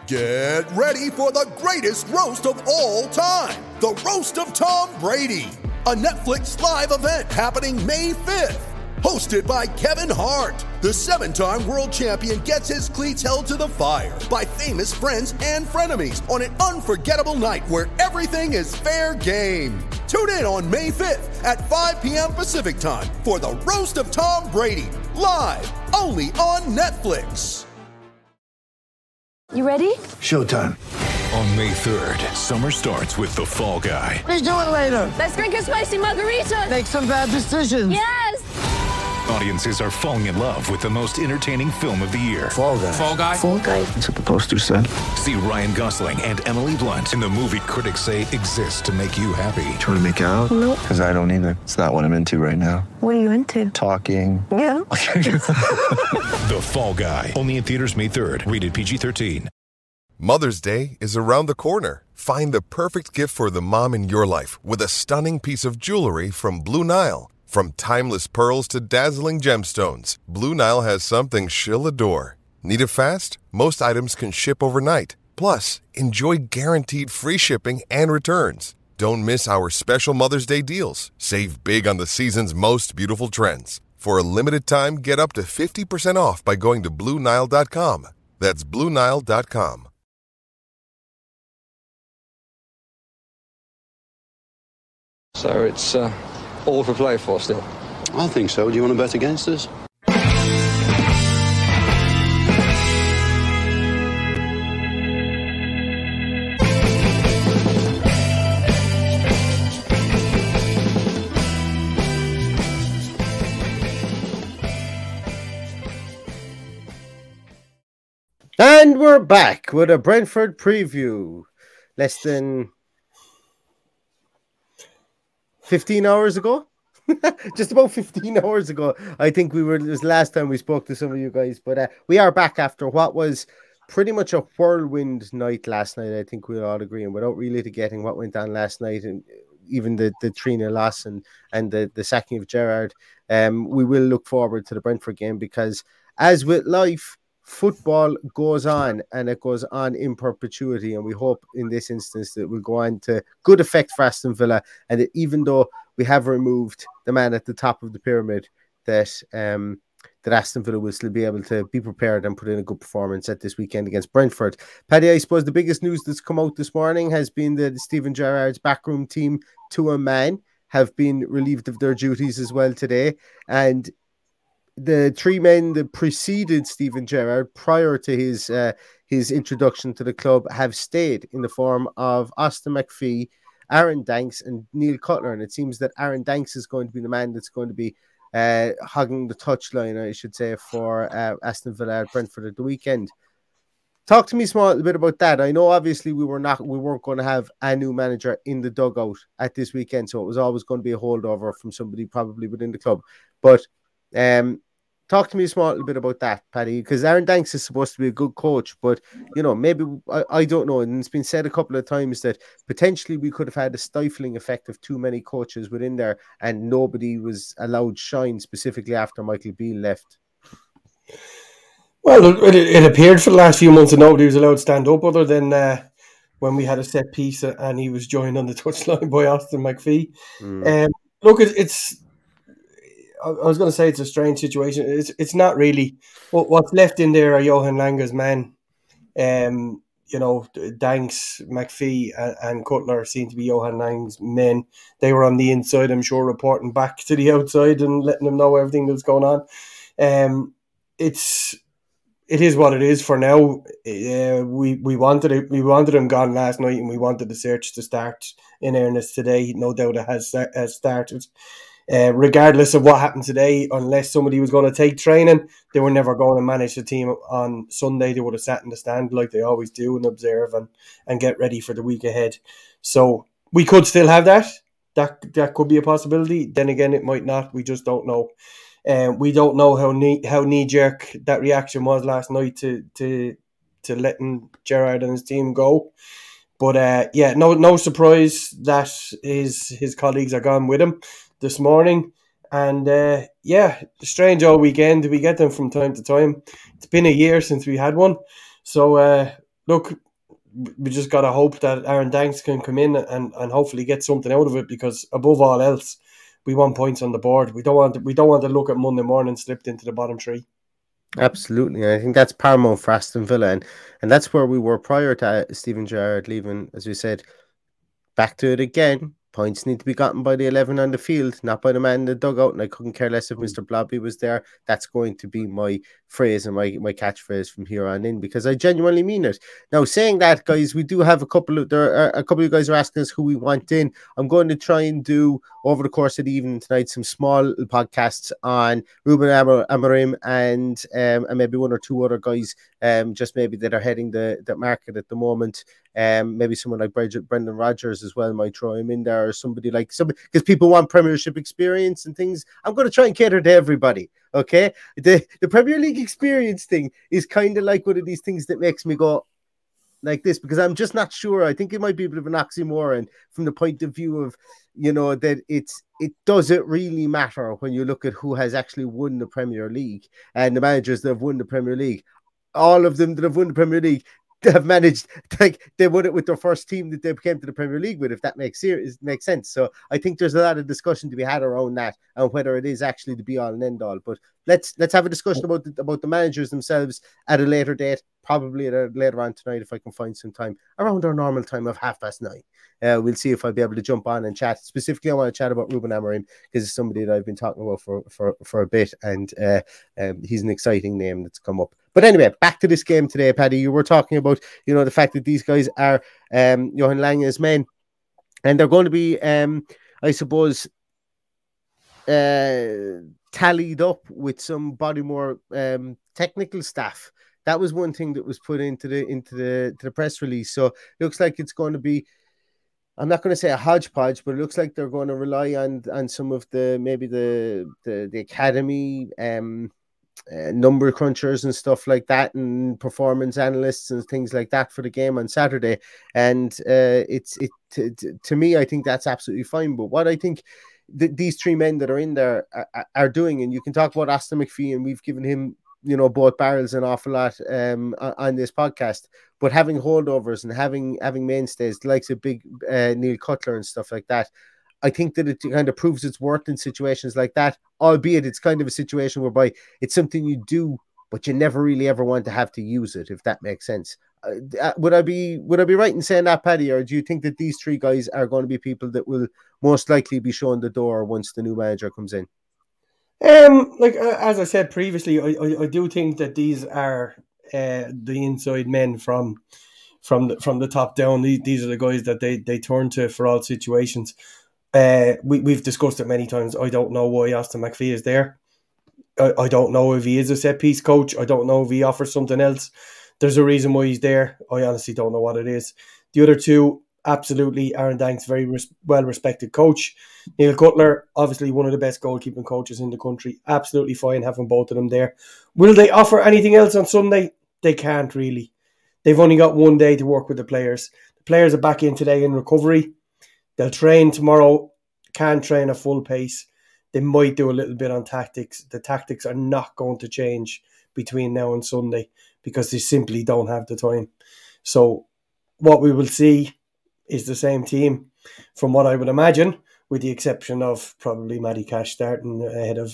Get ready for the greatest roast of all time, the Roast of Tom Brady, a Netflix live event happening May 5th. Hosted by Kevin Hart, the 7-time world champion gets his cleats held to the fire by famous friends and frenemies on an unforgettable night where everything is fair game. Tune in on May 5th at 5 p.m. Pacific time for the Roast of Tom Brady, live only on Netflix. You ready? Showtime. On May 3rd, summer starts with The Fall Guy. Let's do it later. Let's drink a spicy margarita. Make some bad decisions. Yes! Audiences are falling in love with the most entertaining film of the year. Fall Guy. Fall Guy? Fall Guy. That's what the poster said. See Ryan Gosling and Emily Blunt in the movie critics say exists to make you happy. Trying to make it out? Nope. Because I don't either. It's not what I'm into right now. What are you into? Talking. Yeah. The Fall Guy. Only in theaters May 3rd. Rated PG-13. Mother's Day is around the corner. Find the perfect gift for the mom in your life with a stunning piece of jewelry from Blue Nile. From timeless pearls to dazzling gemstones, Blue Nile has something she'll adore. Need it fast? Most items can ship overnight. Plus, enjoy guaranteed free shipping and returns. Don't miss our special Mother's Day deals. Save big on the season's most beautiful trends. For a limited time, get up to 50% off by going to BlueNile.com. That's BlueNile.com. So it's all for play for still. I think so. Do you want to bet against us? And we're back with a Brentford preview. Less than 15 hours ago, just about 15 hours ago, I think it was the last time we spoke to some of you guys, but we are back after what was pretty much a whirlwind night last night. I think we'll all agree, and without really getting what went on last night, and even the 3-0 loss and the sacking of Gerrard, we will look forward to the Brentford game, because as with life, football goes on, and it goes on in perpetuity, and we hope in this instance that will go on to good effect for Aston Villa, and that even though we have removed the man at the top of the pyramid, that Aston Villa will still be able to be prepared and put in a good performance at this weekend against Brentford. Paddy, I suppose the biggest news that's come out this morning has been that Steven Gerrard's backroom team, to a man, have been relieved of their duties as well today, and the three men that preceded Steven Gerrard prior to his introduction to the club have stayed, in the form of Austin McPhee, Aaron Danks, and Neil Cutler. And it seems that Aaron Danks is going to be the man that's going to be hogging the touchline, I should say, for Aston Villa at Brentford at the weekend. Talk to me a little bit about that. I know obviously we weren't going to have a new manager in the dugout at this weekend, so it was always going to be a holdover from somebody probably within the club. But talk to me a little bit about that, Paddy, because Aaron Danks is supposed to be a good coach, but maybe I don't know. And it's been said a couple of times that potentially we could have had a stifling effect of too many coaches within there, and nobody was allowed shine, specifically after Michael Beale left. Well, it appeared for the last few months that nobody was allowed to stand up, other than when we had a set piece and he was joined on the touchline by Austin McPhee. Look, it's. I was going to say it's a strange situation. It's not really. What's left in there are Johan Lange's men. Danks, McPhee, and Cutler seem to be Johan Lange's men. They were on the inside, I'm sure, reporting back to the outside and letting them know everything that's going on. It is what it is for now. We wanted it. We wanted him gone last night, and we wanted the search to start in earnest today. No doubt it has started. Regardless of what happened today, unless somebody was going to take training, they were never going to manage the team on Sunday. They would have sat in the stand like they always do and observe and get ready for the week ahead. So we could still have that. That could be a possibility. Then again, it might not. We just don't know. We don't know how knee-jerk that reaction was last night to letting Gerrard and his team go. But no surprise that his colleagues are gone with him this morning. And strange all weekend. We get them from time to time. It's been a year since we had one. So look, we just got to hope that Aaron Danks can come in and hopefully get something out of it, because above all else, we want points on the board. We don't want to look at Monday morning slipped into the bottom three. Absolutely. And I think that's paramount for Aston Villa. And that's where we were prior to Steven Gerrard leaving, as we said. Back to it again. Points need to be gotten by the 11 on the field, not by the man in the dugout. And I couldn't care less if Mr. Blobby was there. That's going to be my phrase and my catchphrase from here on in, because I genuinely mean it. Now, saying that, guys, we do have a couple of you guys are asking us who we want in. I'm going to try and do over the course of the evening tonight some small podcasts on Ruben Amorim and maybe one or two other guys, just maybe that are heading the market at the moment. Maybe someone like Brendan Rodgers as well might throw him in there, or somebody because people want Premiership experience and things. I'm going to try and cater to everybody. Okay, the Premier League experience thing is kind of like one of these things that makes me go like this, because I'm just not sure. I think it might be a bit of an oxymoron from the point of view of, that it doesn't really matter when you look at who has actually won the Premier League and the managers that have won the Premier League. All of them that have won the Premier League have managed, they won it with their first team that they came to the Premier League with, if that makes sense. So I think there's a lot of discussion to be had around that and whether it is actually the be all and end all. But let's have a discussion about the managers themselves at a later date, probably later on tonight if I can find some time around our normal time of 9:30. We'll see if I'll be able to jump on and chat. Specifically, I want to chat about Ruben Amorim, because it's somebody that I've been talking about for a bit, and he's an exciting name that's come up. But anyway, back to this game today, Paddy. You were talking about, the fact that these guys are Johan Lange's men, and they're going to be, I suppose, tallied up with some Bodymore technical staff. That was one thing that was put into the press release. So it looks like it's going to be, I'm not going to say a hodgepodge, but it looks like they're going to rely on some of the academy number crunchers and stuff like that, and performance analysts and things like that for the game on Saturday. And to me, I think that's absolutely fine. But what I think these three men that are in there are doing, and you can talk about Aston McPhee, and we've given him, both barrels an awful lot on this podcast, but having holdovers and having mainstays, the likes of big Neil Cutler and stuff like that, I think that it kind of proves its worth in situations like that, albeit it's kind of a situation whereby it's something you do, but you never really ever want to have to use it, if that makes sense. Would I be right in saying that, Paddy, or do you think that these three guys are going to be people that will most likely be shown the door once the new manager comes in? As I said previously, I do think that these are the inside men from the top down. These are the guys that they turn to for all situations. We've discussed it many times. I don't know why Aston McPhee is there. I don't know if he is a set piece coach. I don't know if he offers something else. There's a reason why he's there. I honestly don't know what it is. The other two, absolutely, Aaron Danks, very well-respected coach. Neil Cutler, obviously one of the best goalkeeping coaches in the country. Absolutely fine having both of them there. Will they offer anything else on Sunday? They can't really. They've only got one day to work with the players. The players are back in today in recovery. They'll train tomorrow. Can't train at full pace. They might do a little bit on tactics. The tactics are not going to change between now and Sunday because they simply don't have the time. So what we will see is the same team from what I would imagine, with the exception of probably Matty Cash starting ahead of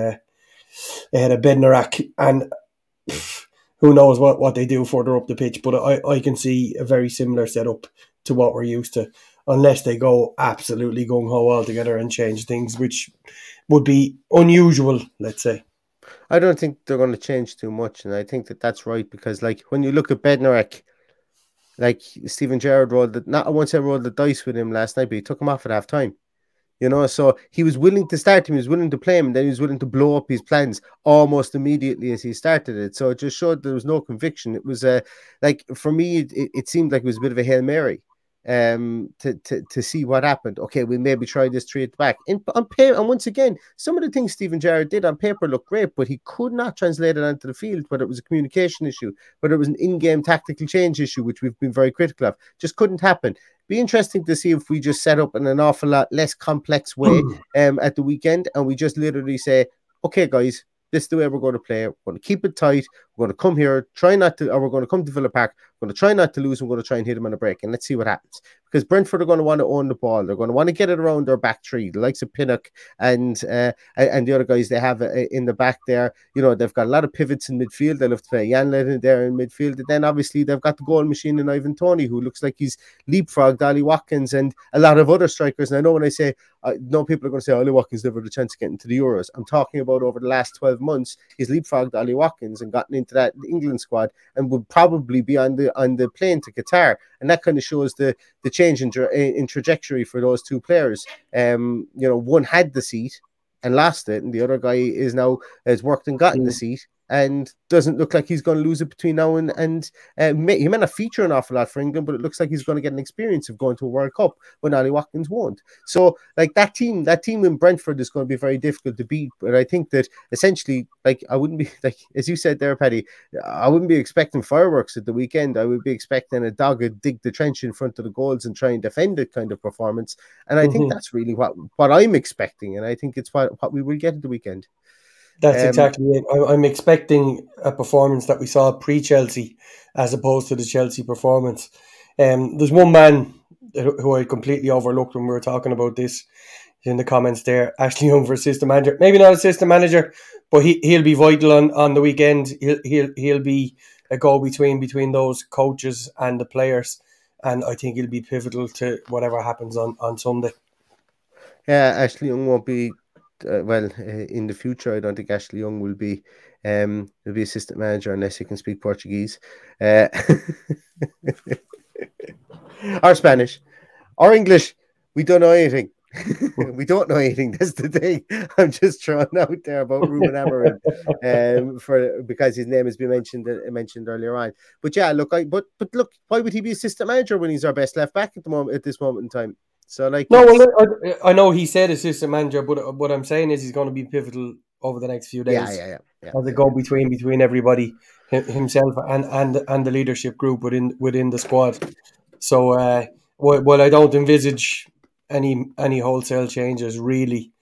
Bednarak, and who knows what they do further up the pitch. But I can see a very similar setup to what we're used to, unless they go absolutely gung-ho altogether and change things, which would be unusual, let's say. I don't think they're going to change too much, and I think that that's right, because when you look at Bednarak, Steven Gerrard rolled the dice with him last night, but he took him off at half time. So he was willing to start him, he was willing to play him, and then he was willing to blow up his plans almost immediately as he started it. So it just showed there was no conviction. It was for me, it seemed like it was a bit of a Hail Mary to see what happened. Okay, we'll maybe try this three at the back. And once again, some of the things Steven Gerrard did on paper looked great, but he could not translate it onto the field, whether it was a communication issue, whether it was an in-game tactical change issue, which we've been very critical of. Just couldn't happen. Be interesting to see if we just set up in an awful lot less complex way at the weekend, and we just literally say, okay, guys, this is the way we're going to play. We're going to keep it tight. We're We're going to come here, try not to, or we're going to come to Villa Park. We're going to try not to lose. We're going to try and hit them on a break, and let's see what happens. Because Brentford are going to want to own the ball. They're going to want to get it around their back three, the likes of Pinnock and the other guys they have in the back there. You know, they've got a lot of pivots in midfield. They love to play Janlet in there in midfield. And then obviously they've got the goal machine in Ivan Toney, who looks like he's leapfrogged Ollie Watkins and a lot of other strikers. And I know when I say, no, people are going to say Ollie Watkins never had a chance to get into the Euros. I'm talking about over the last 12 months, he's leapfrogged Ollie Watkins and gotten into that England squad and would probably be on the plane to Qatar. And that kind of shows the change in trajectory for those two players. You know, one had the seat and lost it, and the other guy has worked and gotten the seat and doesn't look like he's going to lose it between now and he may not feature an awful lot for England, but it looks like he's going to get an experience of going to a World Cup when Ollie Watkins won't. So, like, that team in Brentford is going to be very difficult to beat. But I think that essentially, like, I wouldn't be, like, as you said there, Paddy, I wouldn't be expecting fireworks at the weekend. I would be expecting a dogged dig the trench in front of the goals and try and defend it kind of performance. And I think that's really what I'm expecting, and I think it's what we will get at the weekend. That's exactly it. I'm expecting a performance that we saw pre-Chelsea as opposed to the Chelsea performance. There's one man who I completely overlooked when we were talking about this in the comments there. Ashley Young for assistant manager. Maybe not assistant manager, but he'll be vital on the weekend. He'll be a go-between between those coaches and the players. And I think he'll be pivotal to whatever happens on Sunday. Yeah, Ashley Young won't be... in the future, I don't think Ashley Young will be assistant manager unless he can speak Portuguese or Spanish or English. We don't know anything. We don't know anything. That's the thing. I'm just throwing out there about Ruben Amorim because his name has been mentioned earlier on. But yeah, look, but look, why would he be assistant manager when he's our best left back at this moment in time? So, like, no, well, I know he said assistant manager, but what I'm saying is he's going to be pivotal over the next few days. Yeah. As a go-between everybody, himself and the leadership group within the squad. So, while I don't envisage any wholesale changes, really,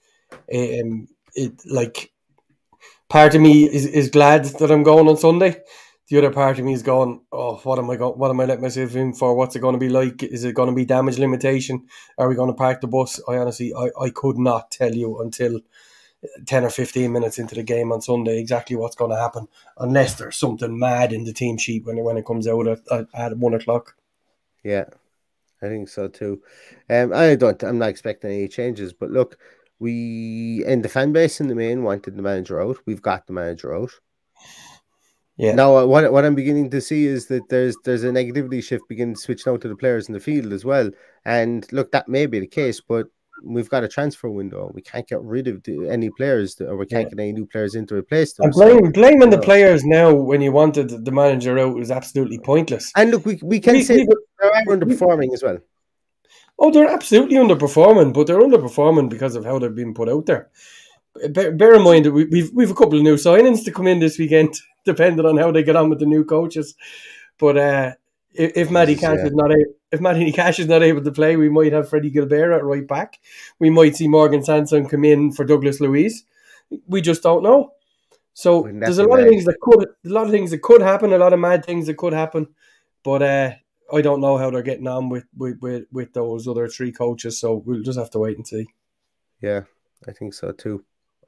part of me is glad that I'm going on Sunday. The other part of me is going, oh, what am I letting myself in for? What's it going to be like? Is it going to be damage limitation? Are we going to park the bus? I could not tell you until 10 or 15 minutes into the game on Sunday exactly what's going to happen, unless there's something mad in the team sheet when it comes out at 1 o'clock. Yeah, I think so too. I'm not expecting any changes, but look, the fan base in the main wanted the manager out. We've got the manager out. Yeah. Now, what I'm beginning to see is that there's a negativity shift beginning to switch now to the players in the field as well. And look, that may be the case, but we've got a transfer window. We can't get rid of any players, or we can't get any new players in to replace them. And blaming the players now when you wanted the manager out is absolutely pointless. And look, we can say they're underperforming as well. Oh, they're absolutely underperforming, but they're underperforming because of how they've been put out there. Bear in mind that we've a couple of new signings to come in this weekend, depending on how they get on with the new coaches. But if Matty Cash is not able to play, we might have Freddie Gilbert at right back. We might see Morgan Sanson come in for Douglas Luiz. We just don't know. So there's a lot of things that could happen, a lot of mad things that could happen. But I don't know how they're getting on with those other three coaches. So we'll just have to wait and see. Yeah, I think so too.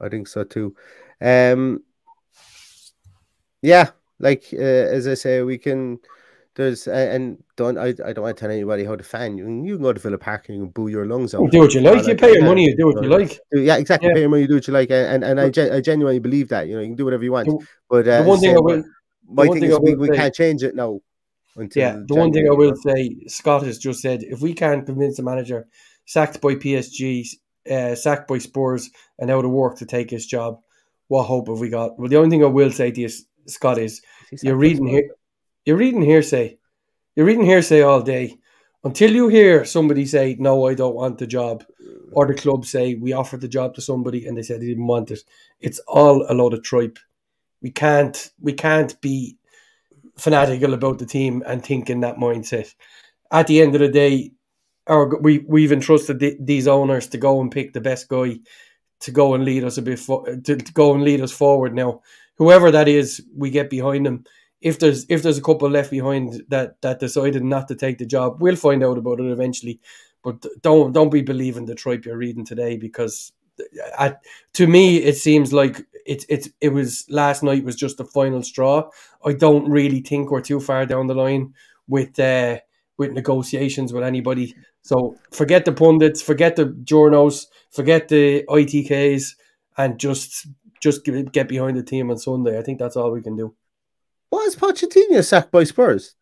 Yeah, like as I say, we can. There's I don't want to tell anybody how to fan. You can go to Villa Park and you can boo your lungs out. Do what you like. You pay your money. You do what you like. Yeah, exactly. Yeah. Pay your money. You do what you like. And I genuinely believe that. You know, you can do whatever you want. But the one thing I will, my thing is we can't change it now. The one thing I will say, Scott has just said, if we can't convince the manager sacked by PSG, sacked by Spurs, and out of work to take his job, what hope have we got? Well, the only thing I will say to you, Scott, is you're reading hearsay. You're reading hearsay all day. Until you hear somebody say, no, I don't want the job, or the club say, we offered the job to somebody and they said they didn't want it, it's all a load of tripe. We can't be fanatical about the team and think in that mindset. At the end of the day, we've entrusted these owners to go and pick the best guy to go and lead us to go and lead us forward now. whoever that is, we get behind them. If there's a couple left behind that decided not to take the job, we'll find out about it eventually. But don't be believing the tripe you're reading today, because to me it seems like it was last night was just the final straw. I don't really think we're too far down the line with negotiations with anybody. So forget the pundits, forget the journos, forget the ITKs, and just get behind the team on Sunday. I think that's all we can do. Was Pochettino sacked by Spurs?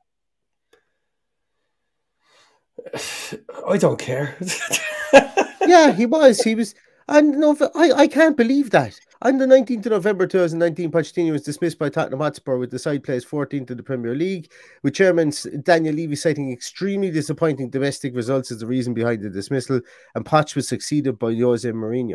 I don't care. Yeah, he was. He was. And no, I can't believe that. On the 19th of November 2019, Pochettino was dismissed by Tottenham Hotspur, with the side placed 14th in the Premier League, with chairman Daniel Levy citing extremely disappointing domestic results as the reason behind the dismissal, and Poch was succeeded by Jose Mourinho.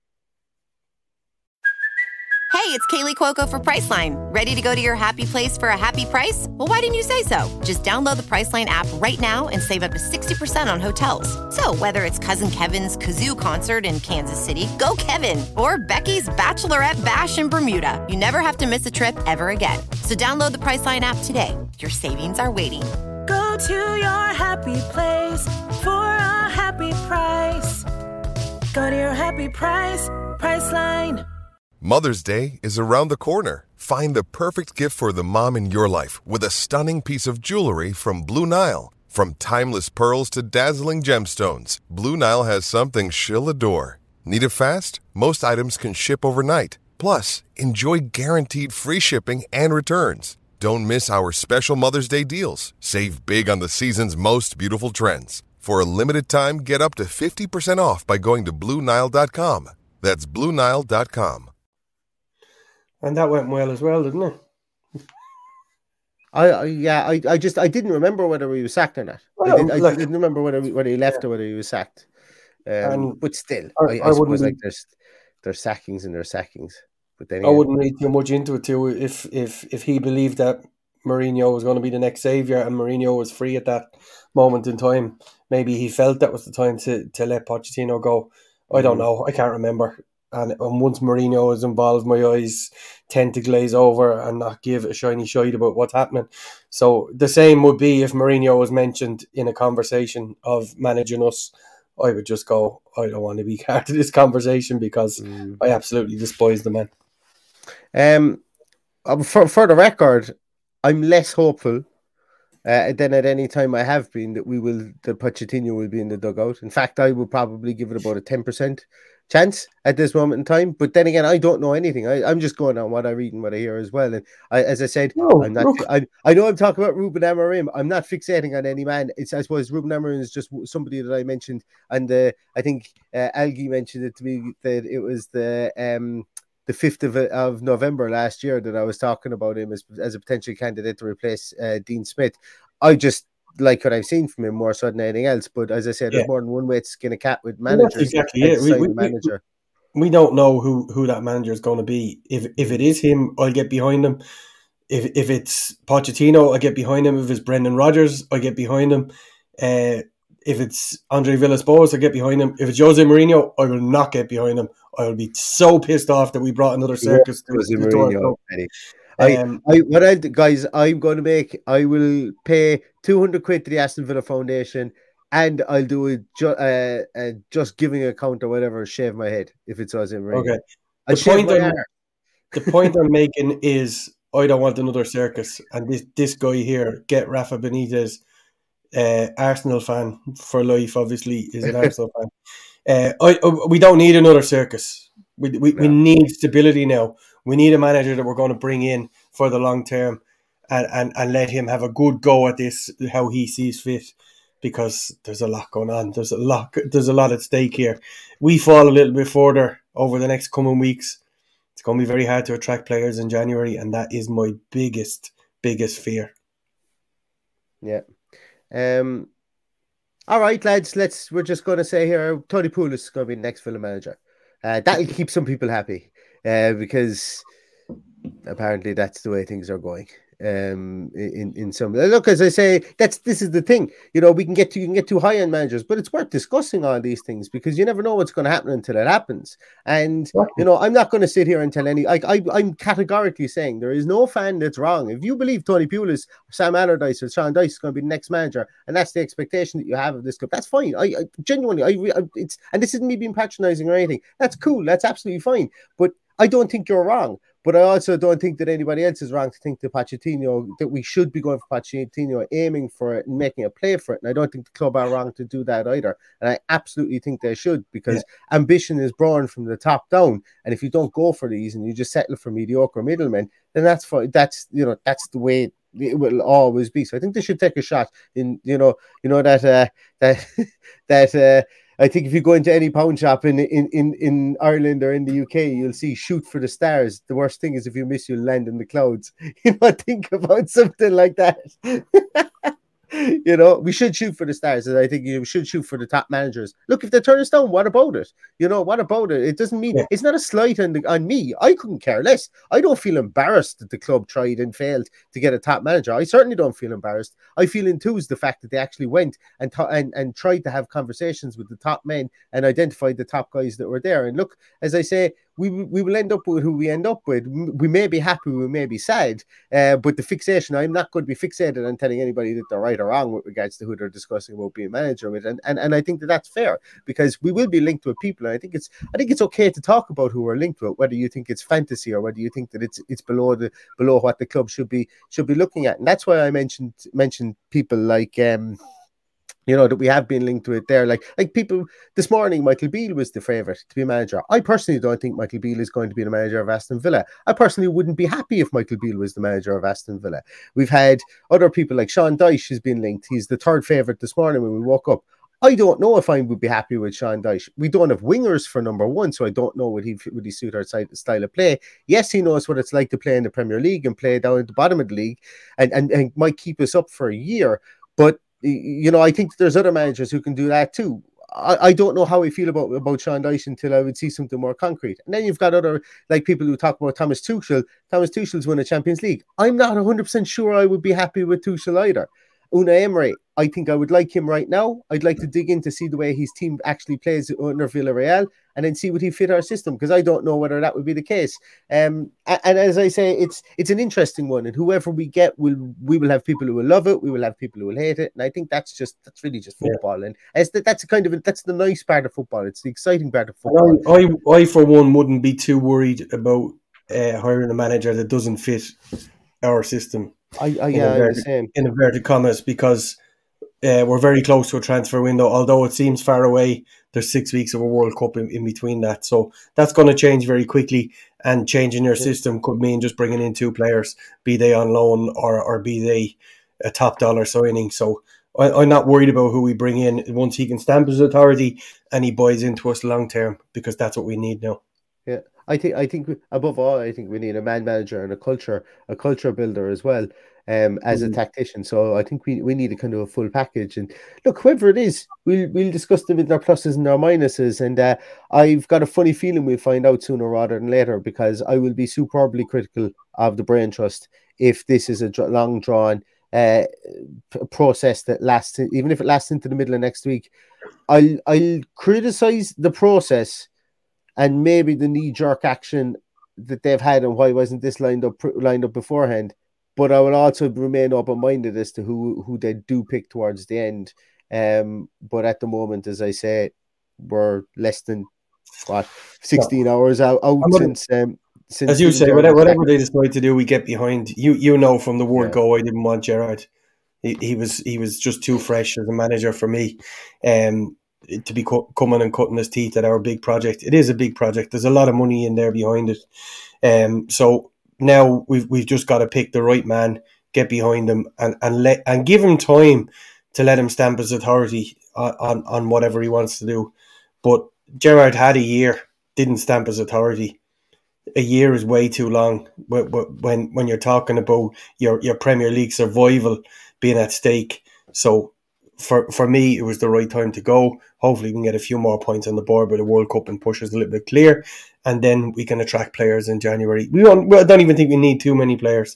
Hey, it's Kaylee Cuoco for Priceline. Ready to go to your happy place for a happy price? Well, why didn't you say so? Just download the Priceline app right now and save up to 60% on hotels. So whether it's Cousin Kevin's Kazoo Concert in Kansas City, go Kevin, or Becky's Bachelorette Bash in Bermuda, you never have to miss a trip ever again. So download the Priceline app today. Your savings are waiting. Go to your happy place for a happy price. Go to your happy price, Priceline. Mother's Day is around the corner. Find the perfect gift for the mom in your life with a stunning piece of jewelry from Blue Nile. From timeless pearls to dazzling gemstones, Blue Nile has something she'll adore. Need it fast? Most items can ship overnight. Plus, enjoy guaranteed free shipping and returns. Don't miss our special Mother's Day deals. Save big on the season's most beautiful trends. For a limited time, get up to 50% off by going to BlueNile.com. That's BlueNile.com. And that went well as well, didn't it? I didn't remember whether he was sacked or not. I didn't remember whether he left or whether he was sacked. But still, I suppose like there's sackings and there's sackings. But then I wouldn't read too much into it too. If he believed that Mourinho was going to be the next saviour and Mourinho was free at that moment in time, maybe he felt that was the time to let Pochettino go. I don't know. I can't remember. And once Mourinho is involved, my eyes tend to glaze over and not give a shiny shite about what's happening. So the same would be if Mourinho was mentioned in a conversation of managing us. I would just go, I don't want to be part of this conversation because I absolutely despise the man. For the record, I'm less hopeful than at any time I have been that Pochettino will be in the dugout. In fact, I would probably give it about a 10% chance at this moment in time. But then again, I don't know anything. I'm just going on what I read and what I hear as well. And as I said, I know I'm talking about Ruben Amorim. I'm not fixating on any man. I suppose Ruben Amorim is just somebody that I mentioned, and I think Algie mentioned it to me that it was the 5th of November last year that I was talking about him as a potential candidate to replace Dean Smith. I just like what I've seen from him more so than anything else. But as I said, there's more than one way to skin a cat with managers. That's exactly it. We don't know who that manager is going to be. If it is him, I'll get behind him. If it's Pochettino, I get behind him. If it's Brendan Rodgers, I get behind him. If it's Andre Villas-Boas, I get behind him. If it's Jose Mourinho, I will not get behind him. I will be so pissed off that we brought another circus to Mourinho. I'm going to make. I will pay £200 to the Aston Villa Foundation, and I'll do just giving account or whatever. Shave my head if it's Jose Mourinho. Okay. The point I'm making is I don't want another circus, and this guy here, get Rafa Benitez, Arsenal fan for life. Obviously, is an Arsenal fan. We don't need another circus. We need stability now. We need a manager that we're going to bring in for the long term and let him have a good go at this, how he sees fit, because there's a lot going on. There's a lot at stake here. We fall a little bit further over the next coming weeks. It's going to be very hard to attract players in January, and that is my biggest fear. Yeah. All right, lads. We're just going to say here, Tony Pulis is going to be the next Villa manager. That'll keep some people happy because apparently that's the way things are going. in some look, as I say, this is the thing. You know, you can get too high on managers, but it's worth discussing all these things because you never know what's going to happen until it happens. And you know, I'm not going to sit here and tell I'm categorically saying there is no fan that's wrong. If you believe Tony Pulis, Sam Allardyce, or Sean Dyche is going to be the next manager, and that's the expectation that you have of this club, that's fine. I genuinely, it's, and this isn't me being patronising or anything. That's cool. That's absolutely fine. But I don't think you're wrong. But I also don't think that anybody else is wrong to think that we should be going for Pochettino, aiming for it and making a play for it. And I don't think the club are wrong to do that either. And I absolutely think they should, because ambition is born from the top down. And if you don't go for these and you just settle for mediocre middlemen, then that's fine. That's the way it will always be. So I think they should take a shot in, that I think if you go into any pound shop in Ireland or in the UK, you'll see shoot for the stars. The worst thing is if you miss, you'll land in the clouds. Think about something like that. We should shoot for the stars. And I think you should shoot for the top managers. Look, if they turn us down, what about it? What about it? It doesn't mean it's not a slight on me. I couldn't care less. I don't feel embarrassed that the club tried and failed to get a top manager. I certainly don't feel embarrassed. I feel enthused the fact that they actually went and tried to have conversations with the top men and identified the top guys that were there. And look, as I say, we will end up with who we end up with. We may be happy, we may be sad, but the fixation, I'm not going to be fixated on telling anybody that they're right or wrong with regards to who they're discussing about being manager with, and I think that's fair, because we will be linked with people, and I think it's okay to talk about who we're linked with, whether you think it's fantasy or whether you think that it's below what the club should be looking at. And that's why I mentioned people like that we have been linked to it there. Like people this morning, Michael Beale was the favourite to be a manager. I personally don't think Michael Beale is going to be the manager of Aston Villa. I personally wouldn't be happy if Michael Beale was the manager of Aston Villa. We've had other people like Sean Dyche has been linked. He's the third favourite this morning when we woke up. I don't know if I would be happy with Sean Dyche. We don't have wingers for number one, so I don't know would he suit our style of play. Yes, he knows what it's like to play in the Premier League and play down at the bottom of the league and might keep us up for a year. But I think there's other managers who can do that too. I don't know how I feel about Sean Dyche until I would see something more concrete. And then you've got other people who talk about Thomas Tuchel. Thomas Tuchel's won a Champions League. I'm not 100% sure I would be happy with Tuchel either. Unai Emery, I think I would like him right now. I'd like to dig in to see the way his team actually plays under Villarreal and then see would he fit our system, because I don't know whether that would be the case. And as I say, it's an interesting one, and whoever we get, we will have people who will love it, we will have people who will hate it, and I think that's really just football. And that's the nice part of football. It's the exciting part of football. I for one wouldn't be too worried about hiring a manager that doesn't fit our system. I'm the same. In inverted commas, because we're very close to a transfer window, although it seems far away. There's 6 weeks of a World Cup in between that, so that's going to change very quickly. And changing your system could mean just bringing in two players, be they on loan or be they a top dollar signing. So I'm not worried about who we bring in once he can stamp his authority and he buys into us long term, because that's what we need now. Yeah. I think above all, I think we need a man manager and a culture builder as well, as a tactician. So I think we need a kind of a full package. And look, whoever it is, we'll discuss them with their pluses and their minuses. And I've got a funny feeling we'll find out sooner rather than later, because I will be superbly critical of the Brain Trust if this is a long drawn process that lasts, even if it lasts into the middle of next week. I'll criticize the process and maybe the knee-jerk action that they've had and why wasn't this lined up beforehand. But I will also remain open-minded as to who they do pick towards the end. But at the moment, as I say, we're less than 16 hours out since. As you say, whatever they decide to do, we get behind. You know from the word go, I didn't want Gerrard. He was just too fresh as a manager for me. To be coming and cutting his teeth at our big project. It is a big project. There's a lot of money in there behind it. So now we've just got to pick the right man, get behind him, and give him time to let him stamp his authority on whatever he wants to do. But Gerrard had a year, didn't stamp his authority. A year is way too long when you're talking about your Premier League survival being at stake. So for me, it was the right time to go. Hopefully we can get a few more points on the board by the World Cup and push us a little bit clear, and then we can attract players in January. I don't even think we need too many players,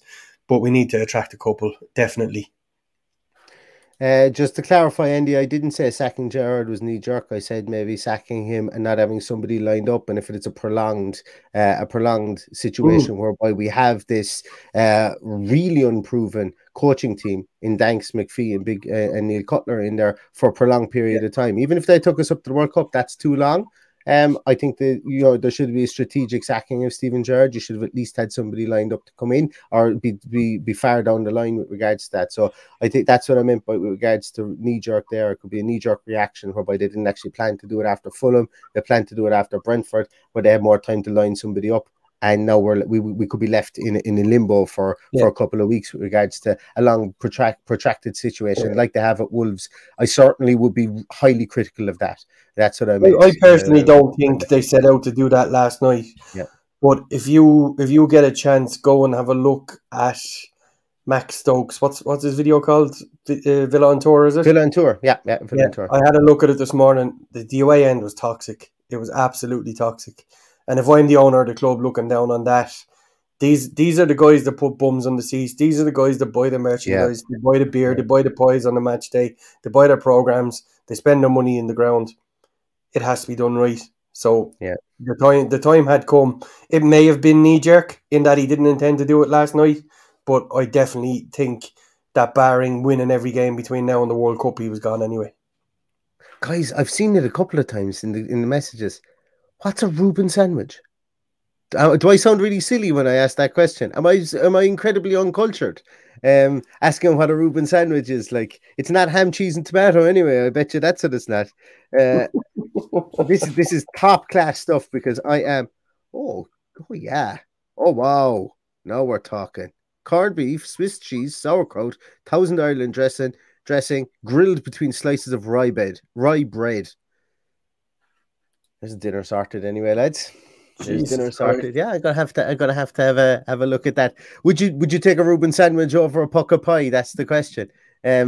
but we need to attract a couple, definitely. Just to clarify, Andy, I didn't say sacking Gerrard was knee-jerk. I said maybe sacking him and not having somebody lined up. And if it's a prolonged situation whereby we have this really unproven coaching team in Danks, McPhee, and Neil Cutler in there for a prolonged period of time, even if they took us up to the World Cup, that's too long. I think that there should be a strategic sacking of Steven Gerrard. You should have at least had somebody lined up to come in or be far down the line with regards to that. So I think that's what I meant by with regards to knee-jerk there. It could be a knee-jerk reaction whereby they didn't actually plan to do it after Fulham. They planned to do it after Brentford, but they had more time to line somebody up. And now we could be left in a limbo for a couple of weeks with regards to a long protracted situation like they have at Wolves. I certainly would be highly critical of that. That's what I mean. I personally don't think they set out to do that last night. Yeah. But if you get a chance, go and have a look at Max Stokes. What's his video called? Villa on Tour, is it? Villa on Tour. Yeah, Villa on Tour. I had a look at it this morning. The away end was toxic. It was absolutely toxic. And if I'm the owner of the club looking down on that, these are the guys that put bums on the seats. These are the guys that buy the merchandise, they buy the beer, they buy the pies on the match day, they buy their programs, they spend their money in the ground. It has to be done right. So the time had come. It may have been knee-jerk in that he didn't intend to do it last night, but I definitely think that barring winning every game between now and the World Cup, he was gone anyway. Guys, I've seen it a couple of times in the messages. What's a Reuben sandwich? Do I sound really silly when I ask that question? Am I incredibly uncultured? Asking what a Reuben sandwich is like. It's not ham, cheese, and tomato anyway. I bet you that's what it's not. This is top class stuff because I am. Oh yeah. Oh wow. Now we're talking. Corned beef, Swiss cheese, sauerkraut, Thousand Ireland dressing, grilled between slices of rye bread. There's dinner sorted anyway, lads. There's dinner sorted. Yeah, I'm gonna have to have a look at that. Would you take a Reuben sandwich over a puck of pie? That's the question. I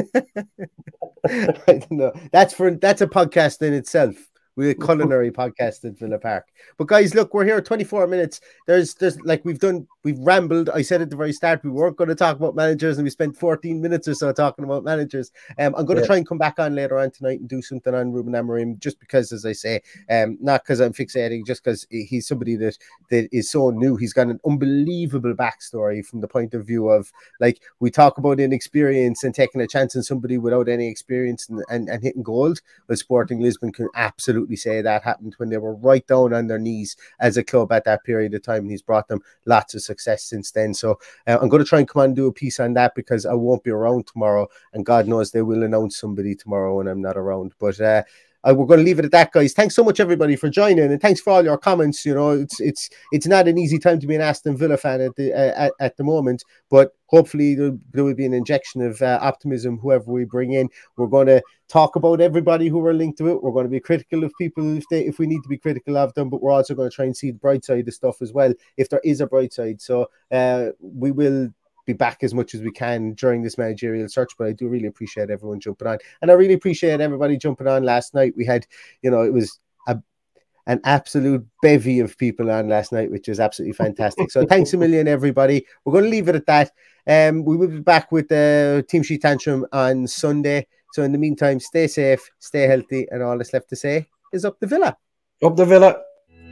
don't know. That's a podcast in itself. We're a culinary podcast at Villa Park. But guys, look, we're here 24 minutes. There's like we've rambled. I said at the very start we weren't going to talk about managers, and we spent 14 minutes or so talking about managers. I'm going to try and come back on later on tonight and do something on Ruben Amorim, just because, as I say, not because I'm fixating, just because he's somebody that is so new. He's got an unbelievable backstory from the point of view of, like, we talk about inexperience and taking a chance on somebody without any experience and hitting gold. Well, Sporting Lisbon can absolutely say that happened when they were right down on their knees as a club at that period of time, and he's brought them lots of success since then. So I'm going to try and come on and do a piece on that, because I won't be around tomorrow, and God knows they will announce somebody tomorrow when I'm not around. But we're going to leave it at that, guys. Thanks so much, everybody, for joining, and thanks for all your comments. You know, it's not an easy time to be an Aston Villa fan at the moment, but hopefully there will be an injection of optimism whoever we bring in. We're going to talk about everybody who are linked to it. We're going to be critical of people if we need to be critical of them, but we're also going to try and see the bright side of stuff as well, if there is a bright side. So we will be back as much as we can during this managerial search, but I do really appreciate everyone jumping on, and I really appreciate everybody jumping on last night. We had, it was an absolute bevy of people on last night, which is absolutely fantastic. So thanks a million, everybody. We're going to leave it at that. We will be back with the Team Sheet Tantrum on Sunday. So in the meantime, stay safe, stay healthy, and all that's left to say is up the Villa. Up the Villa.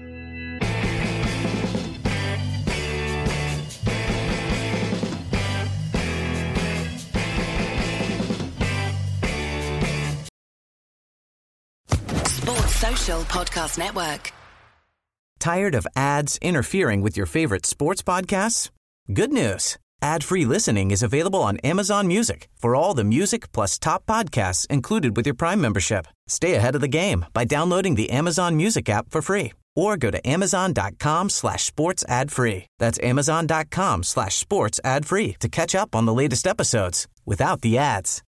Social Podcast Network. Tired of ads interfering with your favorite sports podcasts? Good news. Ad-free listening is available on Amazon Music for all the music plus top podcasts included with your Prime membership. Stay ahead of the game by downloading the Amazon Music app for free, or go to amazon.com/sports ad-free. That's amazon.com/sports ad-free to catch up on the latest episodes without the ads.